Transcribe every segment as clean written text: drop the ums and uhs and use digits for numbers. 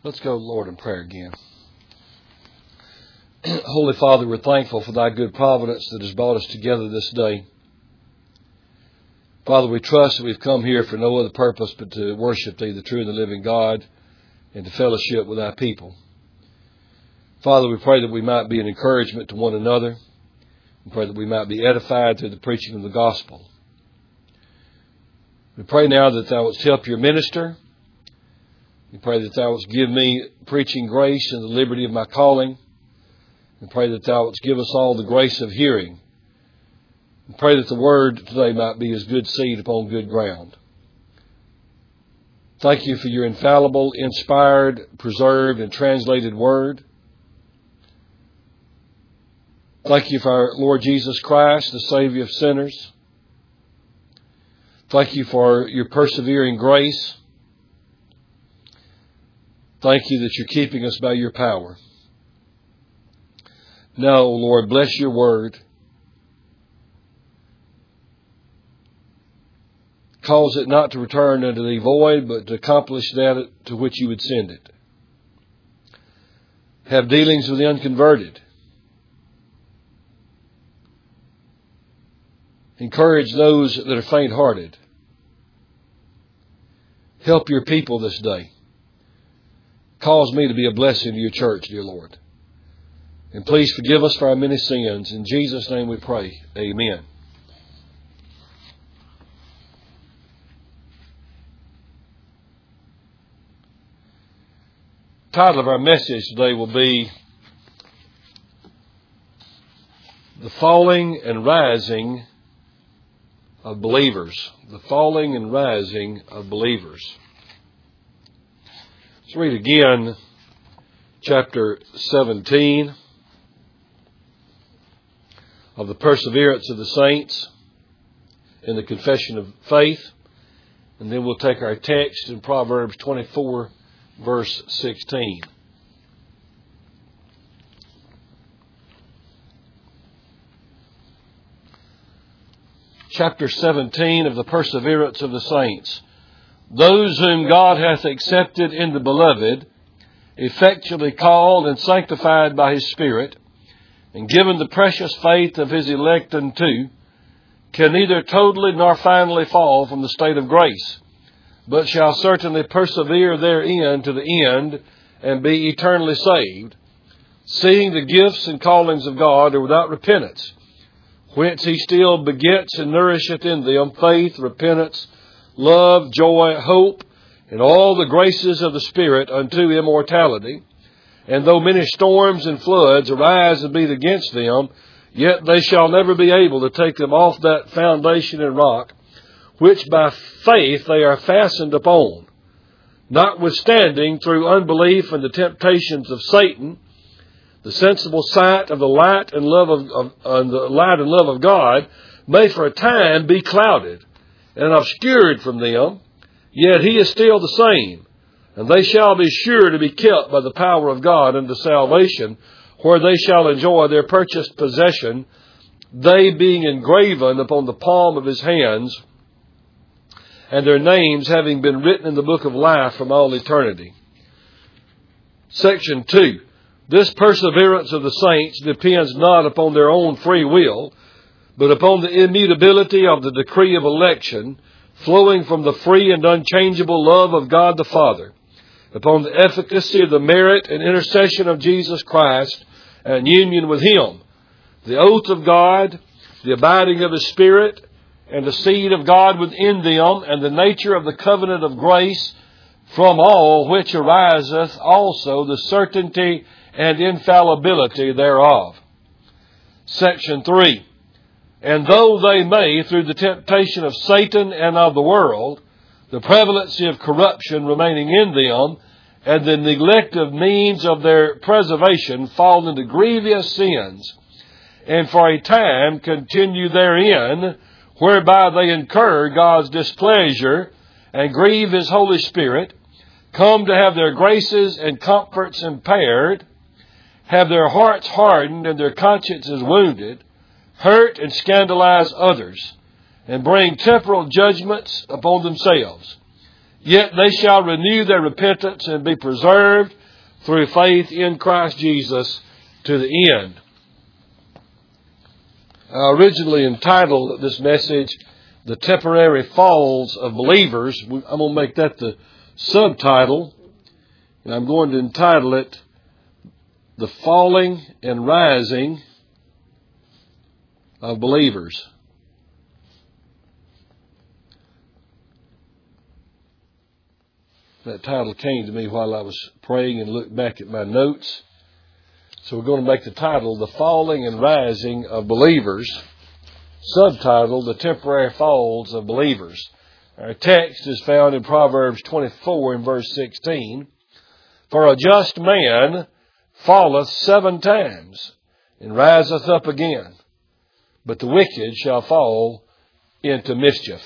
Let's go, Lord, in prayer again. Holy Father, we're thankful for thy good providence that has brought us together this day. Father, we trust that we've come here for no other purpose but to worship thee, the true and the living God, and to fellowship with thy people. Father, we pray that we might be an encouragement to one another. We pray that we might be edified through the preaching of the gospel. We pray now that thou wouldst help your minister. We pray that thou wouldst give me preaching grace and the liberty of my calling. We pray that thou wouldst give us all the grace of hearing. We pray that the word today might be as good seed upon good ground. Thank you for your infallible, inspired, preserved, and translated word. Thank you for our Lord Jesus Christ, the Savior of sinners. Thank you for your persevering grace. Thank you that you're keeping us by your power. Now, O Lord, bless your word. Cause it not to return unto thee void, but to accomplish that to which you would send it. Have dealings with the unconverted. Encourage those that are faint-hearted. Help your people this day. Cause me to be a blessing to your church, dear Lord. And please forgive us for our many sins. In Jesus' name we pray. Amen. The title of our message today will be The Falling and Rising of Believers. The Falling and Rising of Believers. Let's read again chapter 17 of the Perseverance of the Saints in the Confession of Faith. And then we'll take our text in Proverbs 24, verse 16. Chapter 17 of the Perseverance of the Saints. Those whom God hath accepted in the Beloved, effectually called and sanctified by his Spirit, and given the precious faith of his elect unto, can neither totally nor finally fall from the state of grace, but shall certainly persevere therein to the end, and be eternally saved, seeing the gifts and callings of God are without repentance, whence he still begets and nourisheth in them faith, repentance, love, joy, hope, and all the graces of the Spirit unto immortality. And though many storms and floods arise and beat against them, yet they shall never be able to take them off that foundation and rock, which by faith they are fastened upon. Notwithstanding, through unbelief and the temptations of Satan, the sensible sight of the light and love of God may for a time be clouded and obscured from them, yet he is still the same, and they shall be sure to be kept by the power of God unto salvation, where they shall enjoy their purchased possession, they being engraven upon the palm of his hands, and their names having been written in the book of life from all eternity. Section 2. This perseverance of the saints depends not upon their own free will, but upon the immutability of the decree of election, flowing from the free and unchangeable love of God the Father, upon the efficacy of the merit and intercession of Jesus Christ, and union with him, the oath of God, the abiding of his Spirit, and the seed of God within them, and the nature of the covenant of grace, from all which ariseth also the certainty and infallibility thereof. Section 3. And though they may, through the temptation of Satan and of the world, the prevalency of corruption remaining in them, and the neglect of means of their preservation, fall into grievous sins, and for a time continue therein, whereby they incur God's displeasure, and grieve his Holy Spirit, come to have their graces and comforts impaired, have their hearts hardened and their consciences wounded, hurt and scandalize others, and bring temporal judgments upon themselves. Yet they shall renew their repentance and be preserved through faith in Christ Jesus to the end. I originally entitled this message, The Temporary Falls of Believers. I'm going to make that the subtitle, and I'm going to entitle it, The Falling and Rising of Believers. That title came to me while I was praying and looked back at my notes. So we're going to make the title, The Falling and Rising of Believers. Subtitle, The Temporary Falls of Believers. Our text is found in Proverbs 24 and verse 16. For a just man falleth 7 times and riseth up again, but the wicked shall fall into mischief.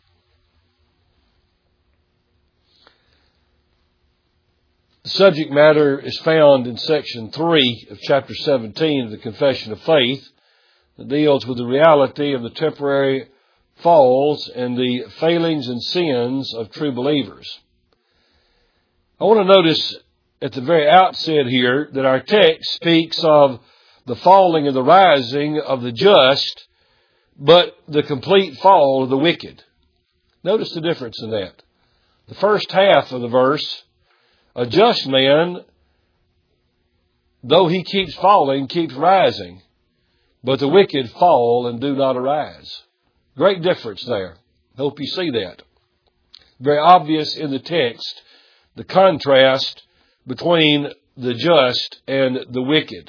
The subject matter is found in section 3 of chapter 17 of the Confession of Faith, that deals with the reality of the temporary falls and the failings and sins of true believers. I want to notice at the very outset here that our text speaks of the falling and the rising of the just, but the complete fall of the wicked. Notice the difference in that. The first half of the verse, a just man, though he keeps falling, keeps rising, but the wicked fall and do not arise. Great difference there. Hope you see that. Very obvious in the text, the contrast between the just and the wicked.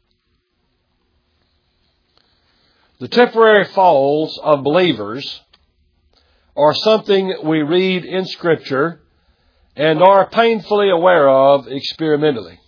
The temporary falls of believers are something we read in Scripture and are painfully aware of experimentally.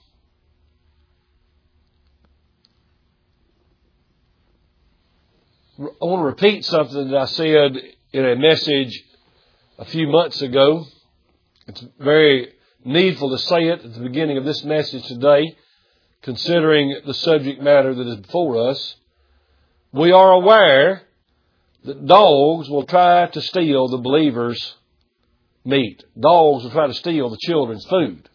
I want to repeat something that I said in a message a few months ago. It's very needful to say it at the beginning of this message today, considering the subject matter that is before us. We are aware that dogs will try to steal the believer's meat. Dogs will try to steal the children's food.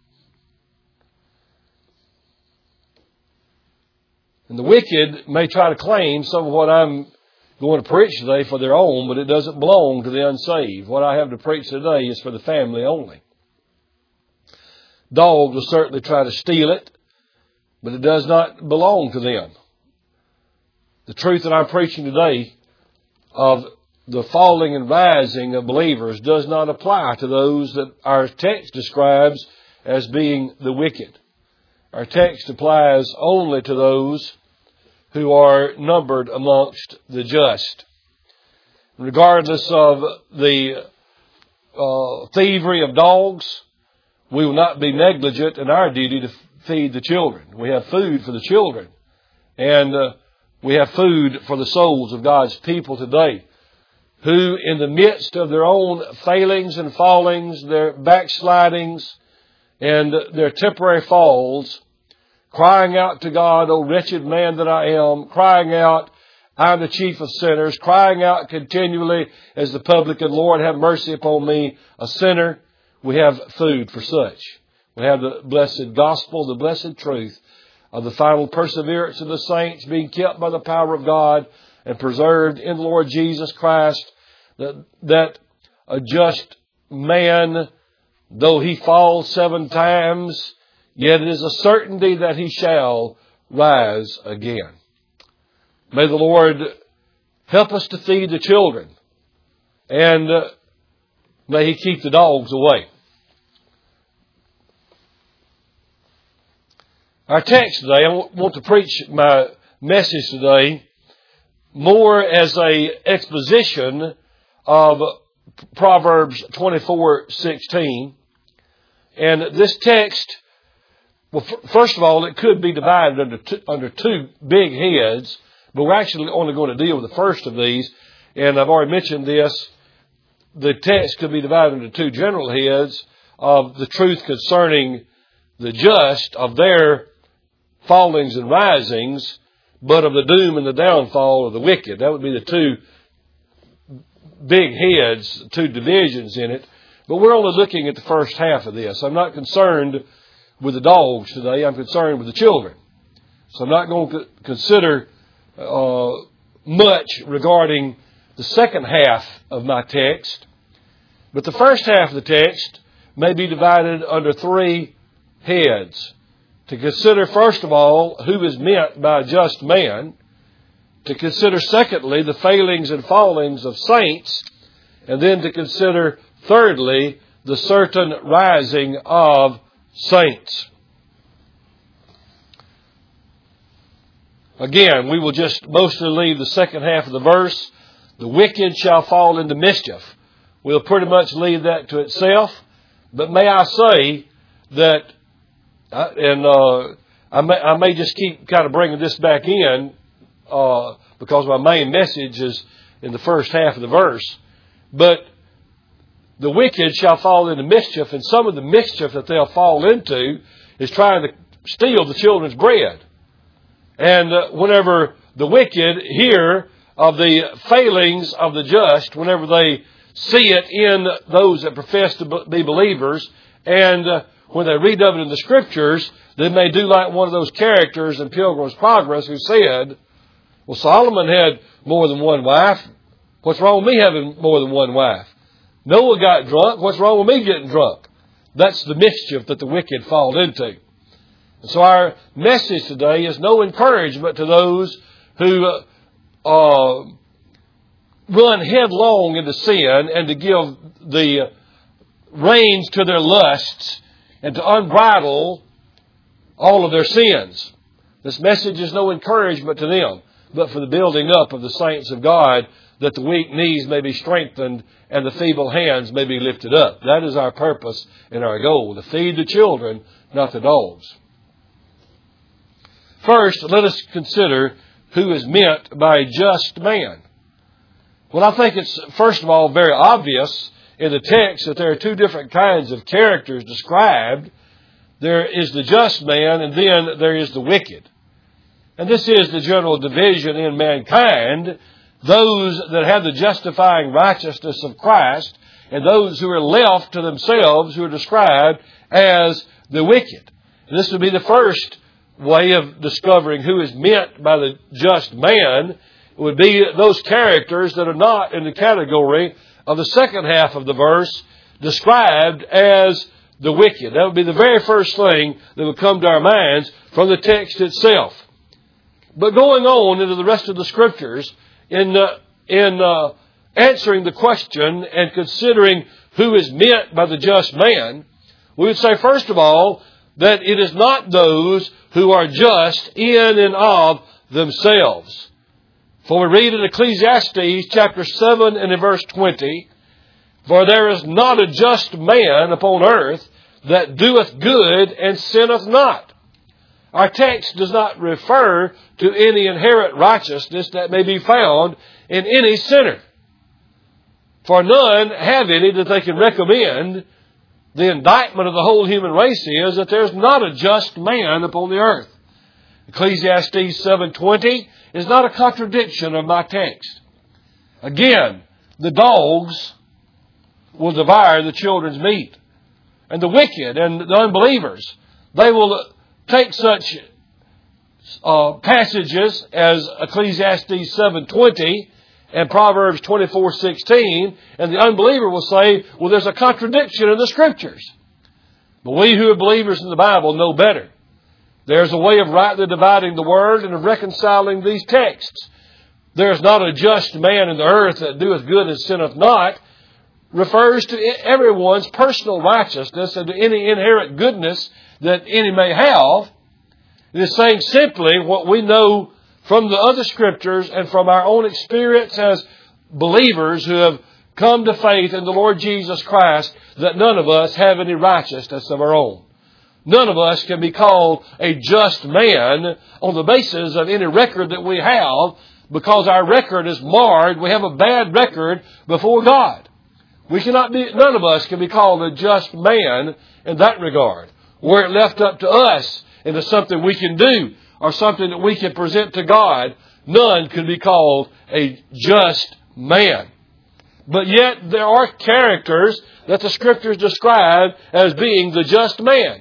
And the wicked may try to claim some of what I'm going to preach today for their own, but it doesn't belong to the unsaved. What I have to preach today is for the family only. Dogs will certainly try to steal it, but it does not belong to them. The truth that I'm preaching today of the falling and rising of believers does not apply to those that our text describes as being the wicked. Our text applies only to those who are numbered amongst the just. Regardless of the thievery of dogs, we will not be negligent in our duty to feed the children. We have food for the children, and we have food for the souls of God's people today, who in the midst of their own failings and fallings, their backslidings, and their temporary falls, crying out to God, "O wretched man that I am," crying out, "I'm the chief of sinners," crying out continually as the publican, "Lord, have mercy upon me, a sinner." We have food for such. We have the blessed gospel, the blessed truth of the final perseverance of the saints being kept by the power of God and preserved in the Lord Jesus Christ, that a just man, though he falls 7 times, yet it is a certainty that he shall rise again. May the Lord help us to feed the children, and may He keep the dogs away. Our text today, I want to preach my message today more as an exposition of Proverbs 24:16. And this text, well, first of all, it could be divided under two big heads, but we're actually only going to deal with the first of these. And I've already mentioned this. The text could be divided into 2 general heads of the truth concerning the just, of their fallings and risings, but of the doom and the downfall of the wicked. That would be the 2 big heads, 2 divisions in it. But we're only looking at the first half of this. I'm not concerned with the dogs today. I'm concerned with the children. So I'm not going to consider much regarding the second half of my text. But the first half of the text may be divided under three heads. To consider, first of all, who is meant by a just man. To consider, secondly, the failings and fallings of saints. And then to consider, thirdly, the certain rising of saints. Again, we will just mostly leave the second half of the verse. The wicked shall fall into mischief. We'll pretty much leave that to itself. But may I say that, I may just keep kind of bringing this back in, because my main message is in the first half of the verse. But the wicked shall fall into mischief, and some of the mischief that they'll fall into is trying to steal the children's bread. And whenever the wicked hear of the failings of the just, whenever they see it in those that profess to be believers, and when they read of it in the Scriptures, they may do like one of those characters in Pilgrim's Progress who said, well, Solomon had more than one wife. What's wrong with me having more than one wife? Noah got drunk. What's wrong with me getting drunk? That's the mischief that the wicked fall into. And so our message today is no encouragement to those who run headlong into sin and to give the reins to their lusts and to unbridle all of their sins. This message is no encouragement to them, but for the building up of the saints of God, that the weak knees may be strengthened and the feeble hands may be lifted up. That is our purpose and our goal, to feed the children, not the dogs. First, let us consider who is meant by a just man. Well, I think it's, first of all, very obvious in the text that there are two different kinds of characters described. There is the just man, and then there is the wicked. And this is the general division in mankind. Those that have the justifying righteousness of Christ, and those who are left to themselves, who are described as the wicked. And this would be the first way of discovering who is meant by the just man. It would be those characters that are not in the category of the second half of the verse described as the wicked. That would be the very first thing that would come to our minds from the text itself. But going on into the rest of the Scriptures, in answering the question and considering who is meant by the just man, we would say, first of all, that it is not those who are just in and of themselves. For we read in Ecclesiastes chapter 7 and in verse 20, for there is not a just man upon earth that doeth good and sinneth not. Our text does not refer to any inherent righteousness that may be found in any sinner. For none have any that they can recommend. The indictment of the whole human race is that there's not a just man upon the earth. Ecclesiastes 7:20 is not a contradiction of my text. Again, the dogs will devour the children's meat. And the wicked and the unbelievers, they will take such passages as Ecclesiastes 7:20 and Proverbs 24:16, and the unbeliever will say, well, there's a contradiction in the Scriptures. But we who are believers in the Bible know better. There's a way of rightly dividing the Word and of reconciling these texts. There's not a just man in the earth that doeth good and sinneth not, refers to everyone's personal righteousness and to any inherent goodness that any may have. It is saying simply what we know from the other Scriptures and from our own experience as believers who have come to faith in the Lord Jesus Christ, that none of us have any righteousness of our own. None of us can be called a just man on the basis of any record that we have, because our record is marred. We have a bad record before God. None of us can be called a just man in that regard. Were it left up to us into something we can do or something that we can present to God, none can be called a just man. But yet there are characters that the Scriptures describe as being the just man.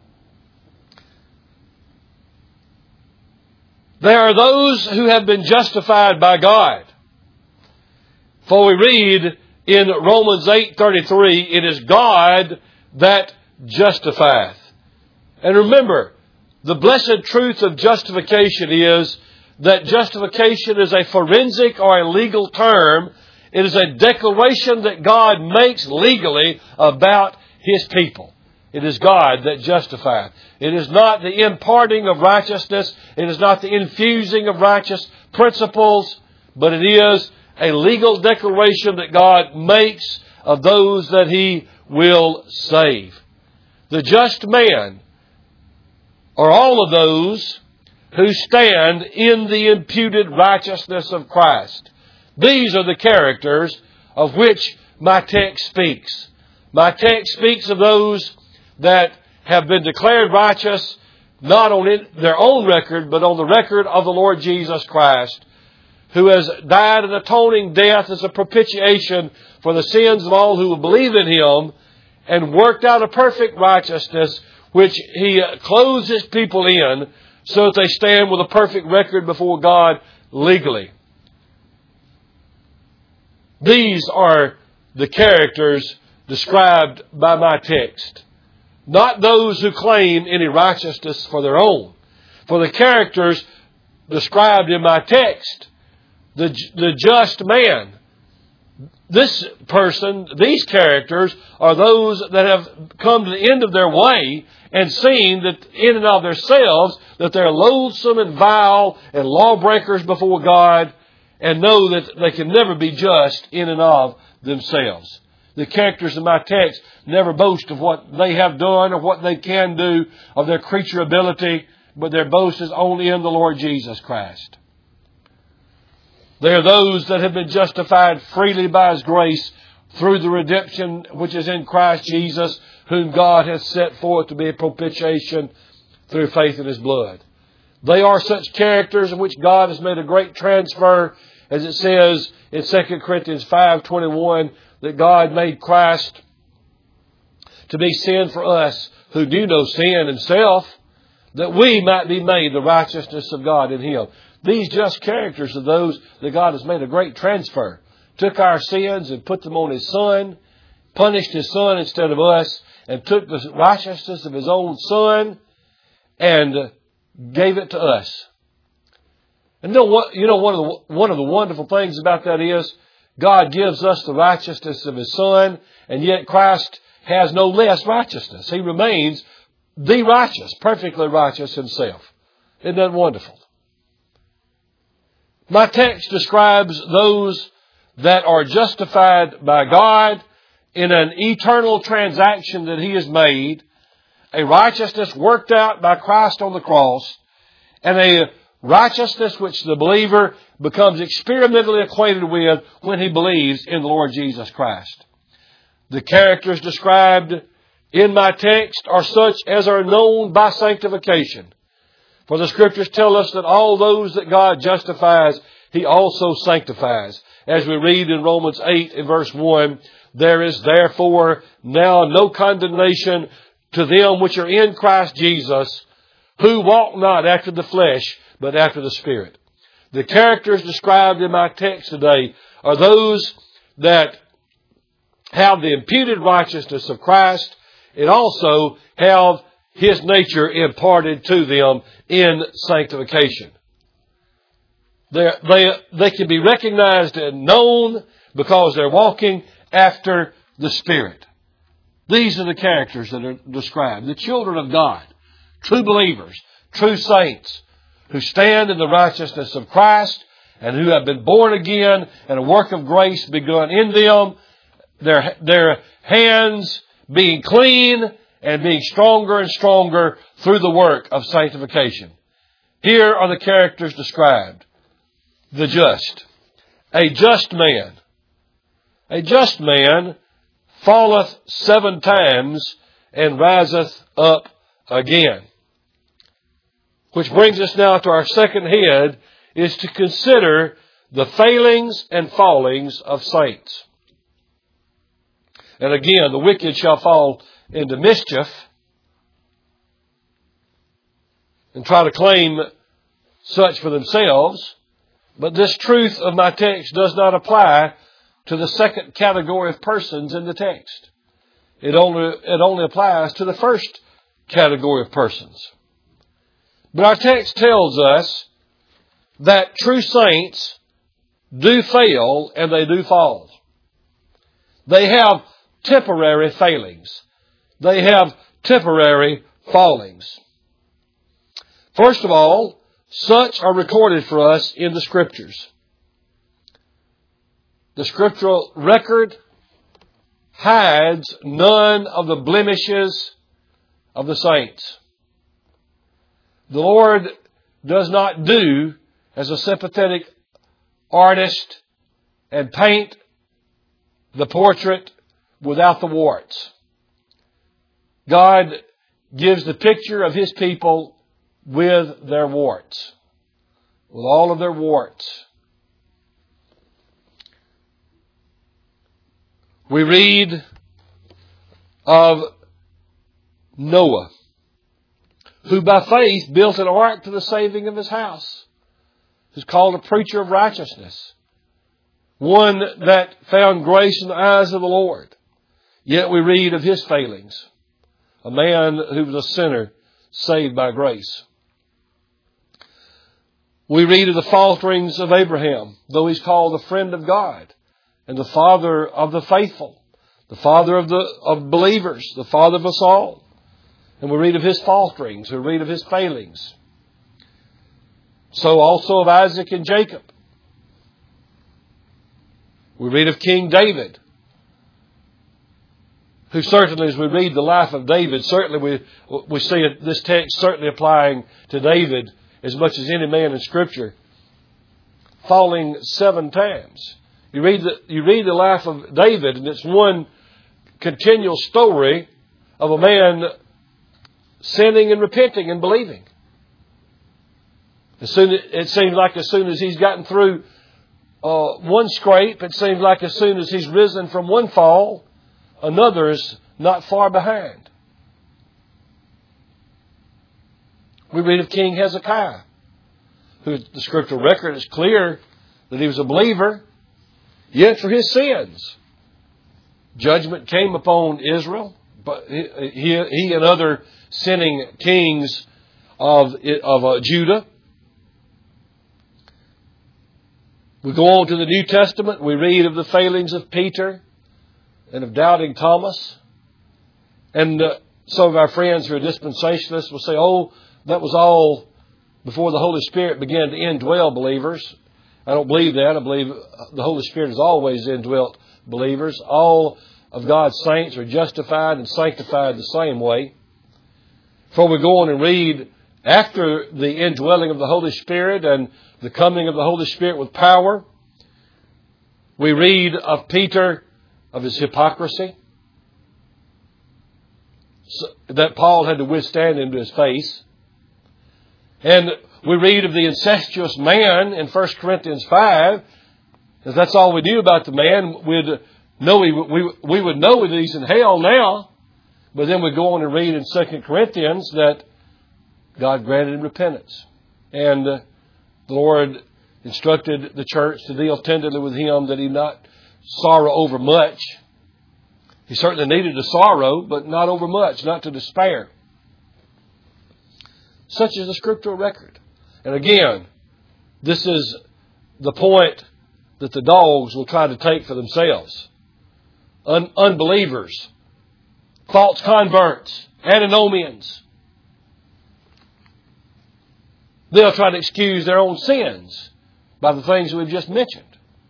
There are those who have been justified by God. For we read in Romans 8:33, it is God that justifieth. And remember, the blessed truth of justification is that justification is a forensic or a legal term. It is a declaration that God makes legally about His people. It is God that justifieth. It is not the imparting of righteousness. It is not the infusing of righteous principles. But it is a legal declaration that God makes of those that He will save. The just man are all of those who stand in the imputed righteousness of Christ. These are the characters of which my text speaks. My text speaks of those that have been declared righteous, not on their own record, but on the record of the Lord Jesus Christ, who has died an atoning death as a propitiation for the sins of all who will believe in Him, and worked out a perfect righteousness, which He clothes His people in, so that they stand with a perfect record before God legally. These are the characters described by my text. Not those who claim any righteousness for their own. For the characters described in my text, the just man, this person, these characters are those that have come to the end of their way and seen that in and of themselves that they're loathsome and vile and lawbreakers before God, and know that they can never be just in and of themselves. The characters in my text never boast of what they have done or what they can do, of their creature ability, but their boast is only in the Lord Jesus Christ. They are those that have been justified freely by His grace through the redemption which is in Christ Jesus, whom God has set forth to be a propitiation through faith in His blood. They are such characters in which God has made a great transfer, as it says in 2 Corinthians 5:21, that God made Christ to be sin for us who knew no sin Himself, that we might be made the righteousness of God in Him. These just characters are those that God has made a great transfer. Took our sins and put them on His Son, punished His Son instead of us, and took the righteousness of His own Son and gave it to us. And one of the wonderful things about that is God gives us the righteousness of His Son, and yet Christ has no less righteousness. He remains the righteous, perfectly righteous Himself. Isn't that wonderful? My text describes those that are justified by God in an eternal transaction that He has made, a righteousness worked out by Christ on the cross, and a righteousness which the believer becomes experimentally acquainted with when he believes in the Lord Jesus Christ. The characters described in my text are such as are known by sanctification. For the Scriptures tell us that all those that God justifies, He also sanctifies. As we read in Romans 8 and verse 1, there is therefore now no condemnation to them which are in Christ Jesus, who walk not after the flesh, but after the Spirit. The characters described in my text today are those that have the imputed righteousness of Christ and also have His nature imparted to them in sanctification. They can be recognized and known because they're walking after the Spirit. These are the characters that are described. The children of God, true believers, true saints, who stand in the righteousness of Christ and who have been born again and a work of grace begun in them, their hands being clean and being stronger and stronger through the work of sanctification. Here are the characters described. The just. A just man. A just man falleth 7 times and riseth up again. Which brings us now to our second head, is to consider the failings and fallings of saints. And again, the wicked shall fall into mischief and try to claim such for themselves. But this truth of my text does not apply to the second category of persons in the text. It only applies to the first category of persons. But our text tells us that true saints do fail and they do fall. They have temporary failings. They have temporary fallings. First of all, such are recorded for us in the Scriptures. The scriptural record hides none of the blemishes of the saints. The Lord does not do as a sympathetic artist and paint the portrait without the warts. God gives the picture of His people with their warts, with all of their warts. We read of Noah, who by faith built an ark to the saving of his house, who's called a preacher of righteousness, one that found grace in the eyes of the Lord. Yet we read of his failings, a man who was a sinner saved by grace. We read of the falterings of Abraham, though he's called the friend of God and the father of the faithful, the father of believers, the father of us all. And we read of his falterings, we read of his failings. So also of Isaac and Jacob. We read of King David, who certainly, as we read the life of David, certainly we see this text certainly applying to David as much as any man in Scripture, falling 7 times. You read the life of David, and it's one continual story of a man sinning and repenting and believing. It seems like as soon as he's gotten through one scrape, it seems like as soon as he's risen from one fall, another is not far behind. We read of King Hezekiah, who the scriptural record is clear that he was a believer, yet for his sins, judgment came upon Israel. But he and other sinning kings of Judah. We go on to the New Testament. We read of the failings of Peter and of doubting Thomas. And some of our friends who are dispensationalists will say, oh, that was all before the Holy Spirit began to indwell believers. I don't believe that. I believe the Holy Spirit has always indwelt believers. All of God's saints are justified and sanctified the same way. Before we go on and read, after the indwelling of the Holy Spirit and the coming of the Holy Spirit with power, we read of Peter, of his hypocrisy, that Paul had to withstand him to his face. And we read of the incestuous man in 1 Corinthians 5. If that's all we knew about the man, we would know that he's in hell now. But then we go on and read in 2 Corinthians that God granted him repentance. And the Lord instructed the church to deal tenderly with him, that he not sorrow over much. He certainly needed to sorrow, but not over much, not to despair. Such is the scriptural record. And again, this is the point that the dogs will try to take for themselves. Unbelievers, false converts, antinomians. They'll try to excuse their own sins by the things we've just mentioned.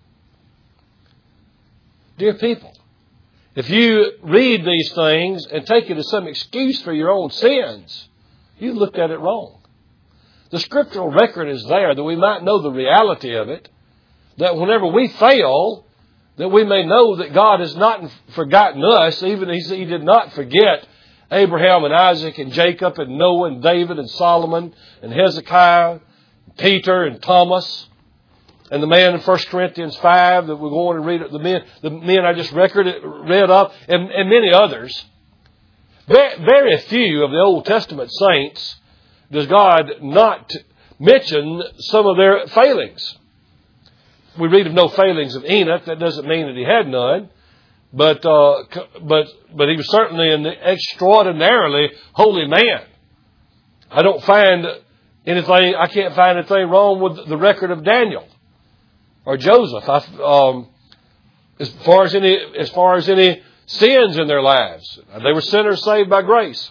Dear people, if you read these things and take it as some excuse for your own sins, you looked at it wrong. The scriptural record is there that we might know the reality of it, that whenever we fail, that we may know that God has not forgotten us, even as He did not forget Abraham and Isaac and Jacob and Noah and David and Solomon and Hezekiah, Peter and Thomas. and the man in 1 Corinthians 5 that we're going to read, the men I just read of, and many others. Very few of the Old Testament saints does God not mention some of their failings. We read of no failings of Enoch. That doesn't mean that he had none. But he was certainly an extraordinarily holy man. I can't find anything wrong with the record of Daniel or Joseph. As far as any sins in their lives, they were sinners saved by grace.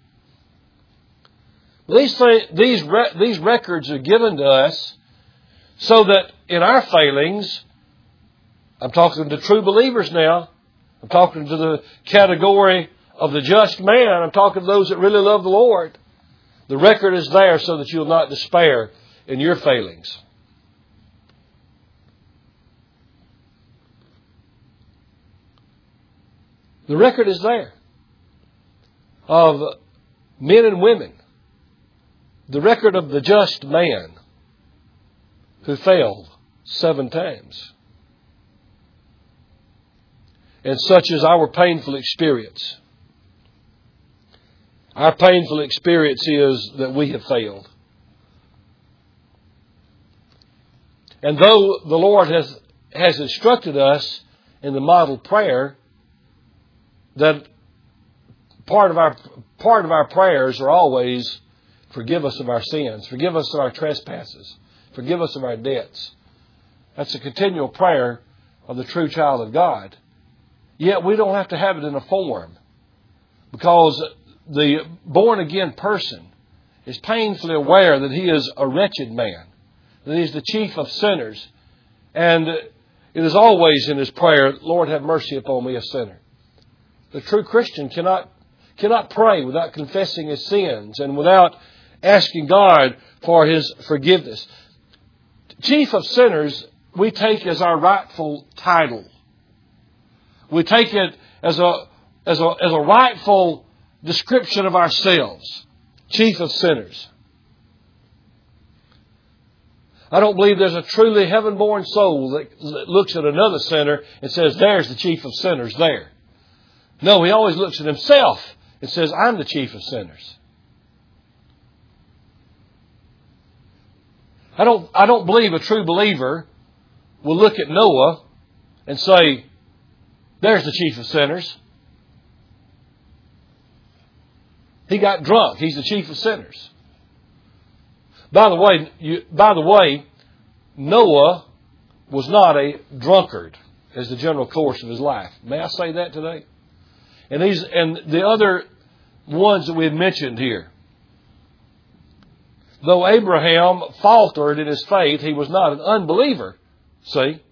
These records are given to us so that in our failings, I'm talking to true believers now. I'm talking to the category of the just man. I'm talking to those that really love the Lord. The record is there so that you'll not despair in your failings. The record is there of men and women. The record of the just man who failed 7 times. And such is our painful experience. Our painful experience is that we have failed. And though the Lord has instructed us in the model prayer that part of our prayers are always, forgive us of our sins, forgive us of our trespasses, forgive us of our debts. That's a continual prayer of the true child of God. Yet we don't have to have it in a form, because the born-again person is painfully aware that he is a wretched man, that he is the chief of sinners, and it is always in his prayer, Lord, have mercy upon me, a sinner. The true Christian cannot pray without confessing his sins and without asking God for His forgiveness. Chief of sinners, we take as our rightful title. We take it as a rightful description of ourselves. Chief of sinners. I don't believe there's a truly heaven-born soul that looks at another sinner and says, there's the chief of sinners there. No, he always looks at himself and says, I'm the chief of sinners. I don't believe a true believer will look at Noah and say, there's the chief of sinners. He got drunk. He's the chief of sinners. By the way, Noah was not a drunkard as the general course of his life. May I say that today? And the other ones that we have mentioned here. Though Abraham faltered in his faith, he was not an unbeliever. See?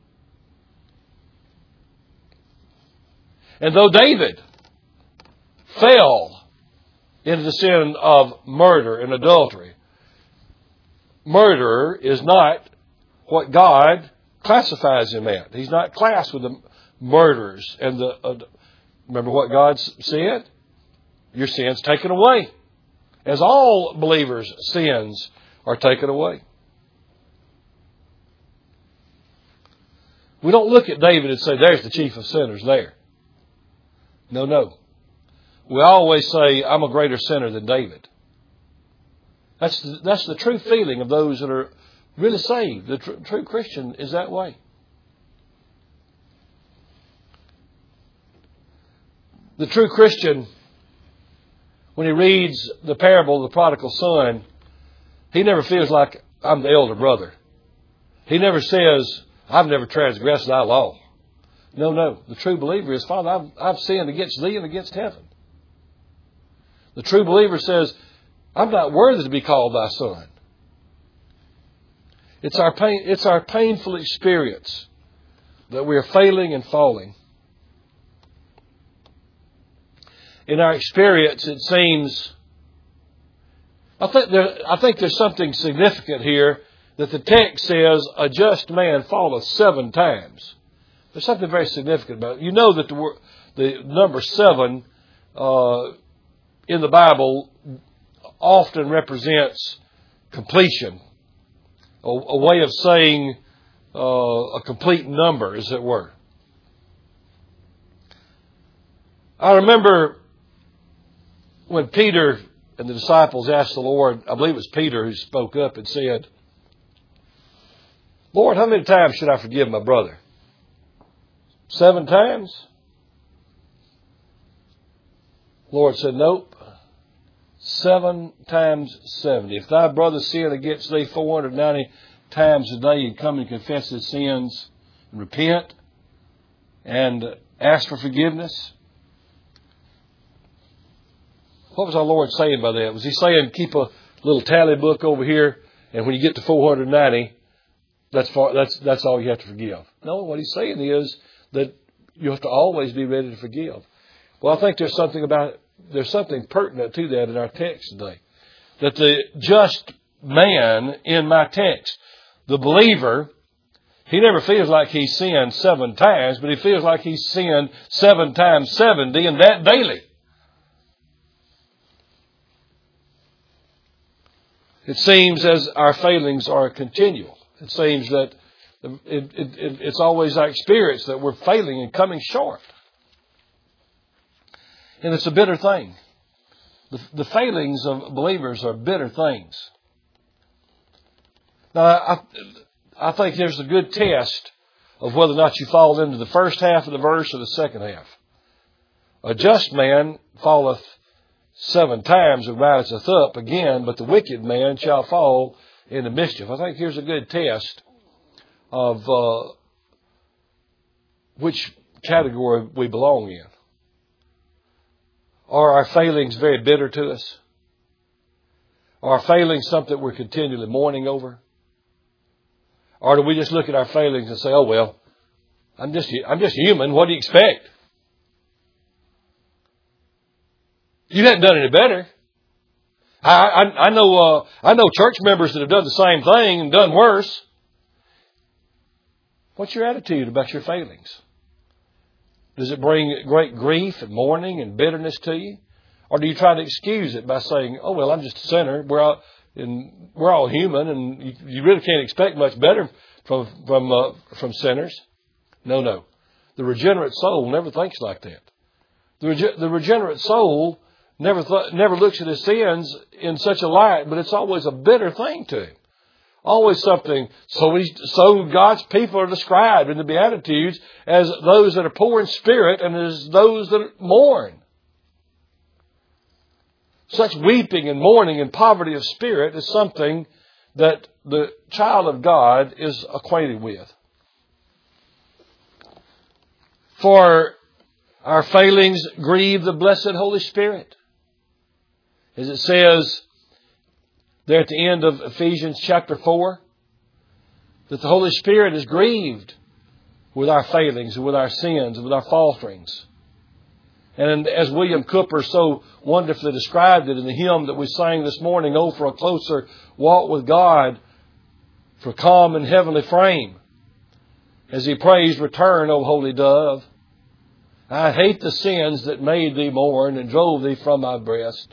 And though David fell into the sin of murder and adultery, murderer is not what God classifies him at. He's not classed with the murderers. And remember what God said? Your sin's taken away. As all believers' sins are taken away. We don't look at David and say, there's the chief of sinners there. No. We always say, I'm a greater sinner than David. That's the true feeling of those that are really saved. The true Christian is that way. The true Christian, when he reads the parable of the prodigal son, he never feels like I'm the elder brother. He never says, I've never transgressed thy law. No. The true believer is, Father, I've sinned against thee and against heaven. The true believer says, I'm not worthy to be called thy son. It's our painful experience that we are failing and falling. In our experience, it seems, I think there's something significant here that the text says, a just man falleth 7 times. There's something very significant about it. You know that the number 7 in the Bible often represents completion. A way of saying a complete number, as it were. I remember when Peter and the disciples asked the Lord, I believe it was Peter who spoke up and said, Lord, how many times should I forgive my brother? 7 times? Lord said, nope. 7 times 70. If thy brother sin against thee 490 times a day, and come and confess his sins and repent and ask for forgiveness. What was our Lord saying by that? Was He saying keep a little tally book over here, and when you get to 490, that's all you have to forgive? No, what He's saying is that you have to always be ready to forgive. Well, I think there's something pertinent to that in our text today. That the just man in my text, the believer, he never feels like he's sinned 7 times, but he feels like he's sinned 7 times 70, and that daily. It seems as our failings are continual. It seems that it's always our experience that we're failing and coming short. And it's a bitter thing. The failings of believers are bitter things. Now, I think there's a good test of whether or not you fall into the first half of the verse or the second half. A just man falleth 7 times and riseth up again, but the wicked man shall fall into mischief. I think here's a good test of which category we belong in. Are our failings very bitter to us? Are our failings something we're continually mourning over? Or do we just look at our failings and say, oh, well, I'm just human. What do you expect? You haven't done any better. I know church members that have done the same thing and done worse. What's your attitude about your failings? Does it bring great grief and mourning and bitterness to you? Or do you try to excuse it by saying, oh, well, I'm just a sinner. We're all human, and you really can't expect much better from sinners. No. The regenerate soul never thinks like that. The regenerate soul never looks at his sins in such a light, but it's always a bitter thing to him. Always something. So God's people are described in the Beatitudes as those that are poor in spirit and as those that mourn. Such weeping and mourning and poverty of spirit is something that the child of God is acquainted with. For our failings grieve the blessed Holy Spirit. As it says there at the end of Ephesians chapter 4, that the Holy Spirit is grieved with our failings and with our sins and with our falterings. And as William Cooper so wonderfully described it in the hymn that we sang this morning, oh, for a closer walk with God, for calm and heavenly frame. As he prays, return, O holy dove. I hate the sins that made thee mourn and drove thee from my breast.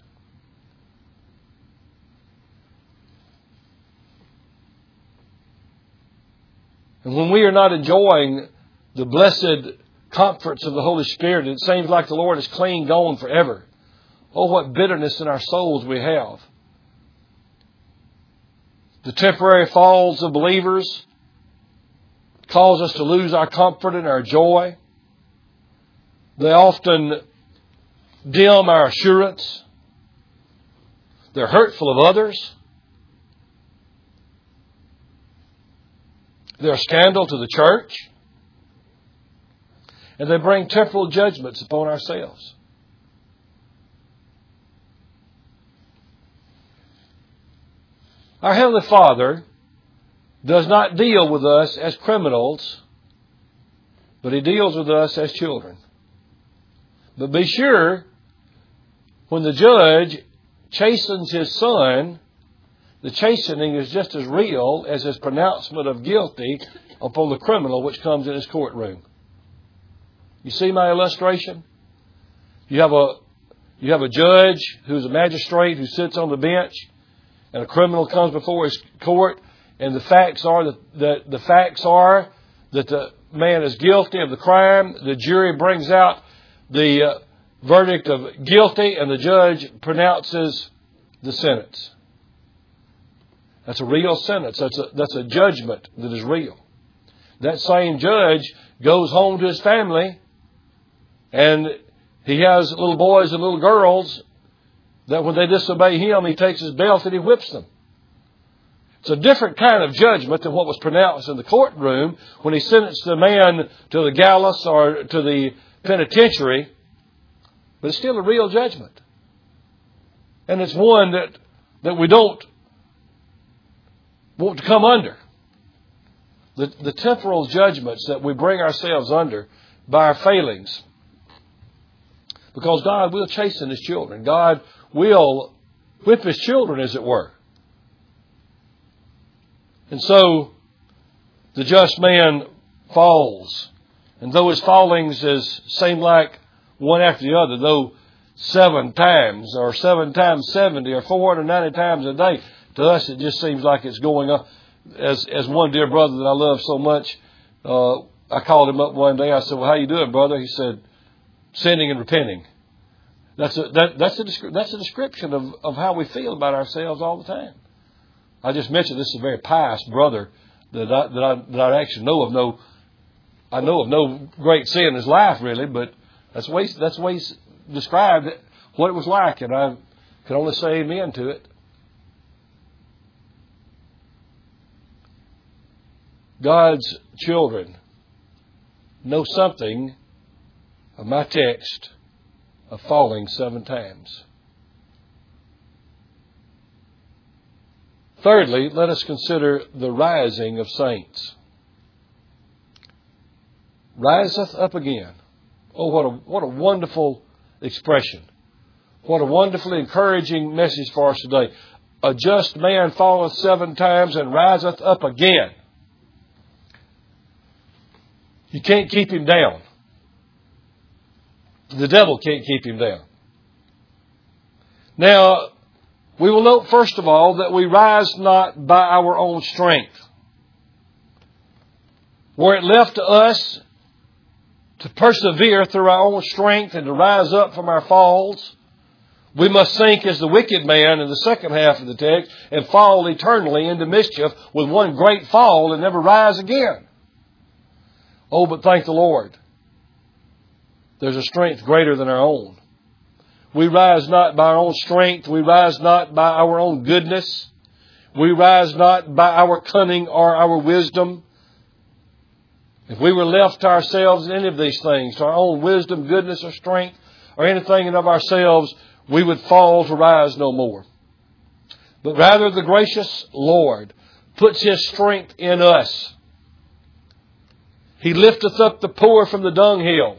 And when we are not enjoying the blessed comforts of the Holy Spirit, it seems like the Lord is clean gone forever. Oh, what bitterness in our souls we have. The temporary falls of believers cause us to lose our comfort and our joy. They often dim our assurance. They're hurtful of others. They're a scandal to the church. And they bring temporal judgments upon ourselves. Our Heavenly Father does not deal with us as criminals, but He deals with us as children. But be sure, when the judge chastens his son, the chastening is just as real as his pronouncement of guilty upon the criminal which comes in his courtroom. You see my illustration? You have a judge who's a magistrate who sits on the bench, and a criminal comes before his court, and the facts are that the man is guilty of the crime. The jury brings out the verdict of guilty, and the judge pronounces the sentence. That's a real sentence. That's a judgment that is real. That same judge goes home to his family, and he has little boys and little girls that when they disobey him, he takes his belt and he whips them. It's a different kind of judgment than what was pronounced in the courtroom when he sentenced the man to the gallows or to the penitentiary. But it's still a real judgment. And it's one that we don't want to come under. The temporal judgments that we bring ourselves under by our failings. Because God will chasten His children. God will whip His children, as it were. And so, the just man falls. And though his fallings seem like one after the other, though 7 times, or 7 times 70, or 490 times a day, to us it just seems like it's going up. As one dear brother that I love so much, I called him up one day. I said, "Well, how you doing, brother?" He said, "Sinning and repenting." That's a description of how we feel about ourselves all the time. I just mentioned this is a very pious brother that I actually know of. I know of no great sin in his life, really, but that's the way he described it, what it was like, and I can only say amen to it. God's children know something of my text of falling 7 times. Thirdly, let us consider the rising of saints. Riseth up again. Oh, what a wonderful expression. What a wonderfully encouraging message for us today. A just man falleth 7 times and riseth up again. You can't keep him down. The devil can't keep him down. Now, we will note first of all that we rise not by our own strength. Were it left to us to persevere through our own strength and to rise up from our falls, we must sink as the wicked man in the second half of the text and fall eternally into mischief with one great fall and never rise again. Oh, but thank the Lord. There's a strength greater than our own. We rise not by our own strength. We rise not by our own goodness. We rise not by our cunning or our wisdom. If we were left to ourselves in any of these things, to our own wisdom, goodness, or strength, or anything in of ourselves, we would fall to rise no more. But rather the gracious Lord puts His strength in us. He lifteth up the poor from the dunghill.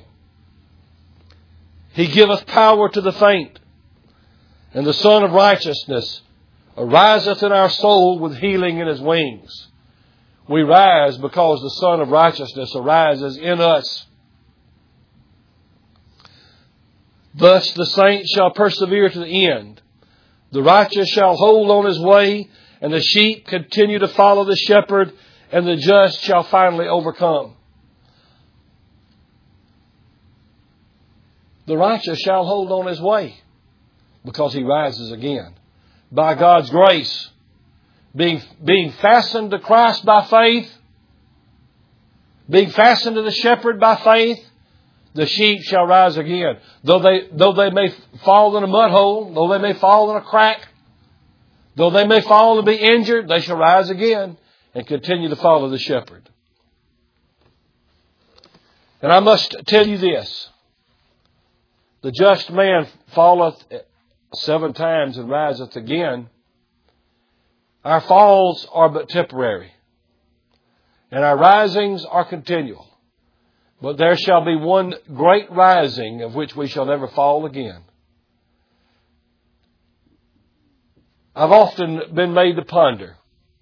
He giveth power to the faint. And the Son of Righteousness ariseth in our soul with healing in His wings. We rise because the Son of Righteousness arises in us. Thus the saint shall persevere to the end. The righteous shall hold on his way, and the sheep continue to follow the shepherd, and the just shall finally overcome. The righteous shall hold on his way because he rises again. By God's grace, being fastened to Christ by faith, being fastened to the shepherd by faith, the sheep shall rise again. Though they may fall in a mud hole, though they may fall in a crack, though they may fall and be injured, they shall rise again and continue to follow the shepherd. And I must tell you this. The just man falleth 7 times and riseth again. Our falls are but temporary, and our risings are continual. But there shall be one great rising of which we shall never fall again. I've often been made to ponder,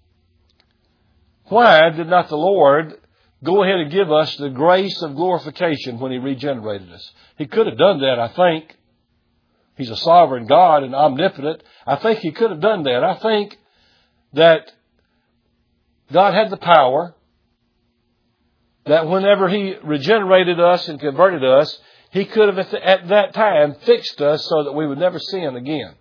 why did not the Lord go ahead and give us the grace of glorification when He regenerated us? He could have done that, I think. He's a sovereign God and omnipotent. I think He could have done that. I think that God had the power that whenever He regenerated us and converted us, He could have at that time fixed us so that we would never sin again.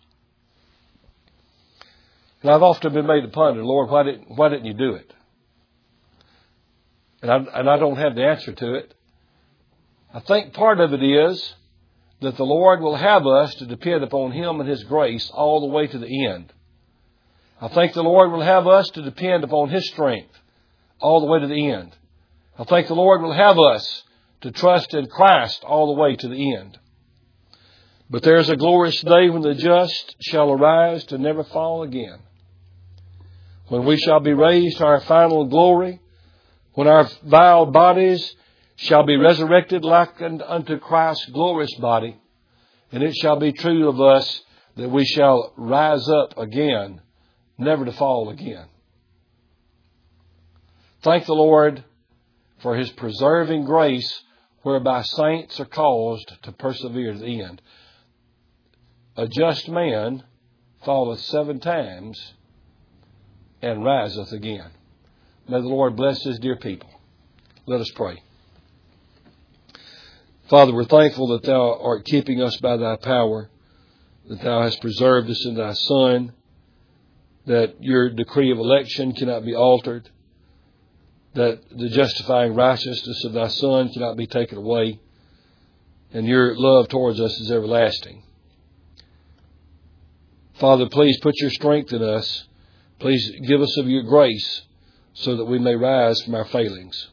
And I've often been made to ponder, Lord, why didn't you do it? And I don't have the answer to it. I think part of it is that the Lord will have us to depend upon Him and His grace all the way to the end. I think the Lord will have us to depend upon His strength all the way to the end. I think the Lord will have us to trust in Christ all the way to the end. But there is a glorious day when the just shall arise to never fall again. When we shall be raised to our final glory, when our vile bodies shall be resurrected like unto Christ's glorious body, and it shall be true of us that we shall rise up again, never to fall again. Thank the Lord for His preserving grace, whereby saints are caused to persevere to the end. A just man falleth 7 times and riseth again. May the Lord bless His dear people. Let us pray. Father, we're thankful that Thou art keeping us by Thy power, that Thou hast preserved us in Thy Son, that Your decree of election cannot be altered, that the justifying righteousness of Thy Son cannot be taken away, and Your love towards us is everlasting. Father, please put Your strength in us. Please give us of Your grace so that we may rise from our failings.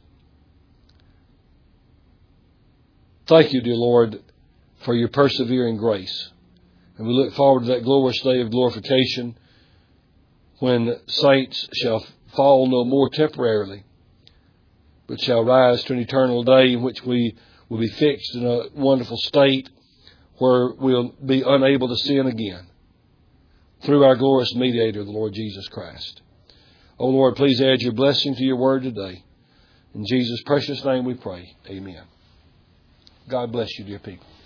Thank You, dear Lord, for Your persevering grace. And we look forward to that glorious day of glorification when saints shall fall no more temporarily, but shall rise to an eternal day in which we will be fixed in a wonderful state where we'll be unable to sin again through our glorious mediator, the Lord Jesus Christ. Oh Lord, please add Your blessing to Your word today. In Jesus' precious name we pray. Amen. God bless you, dear people.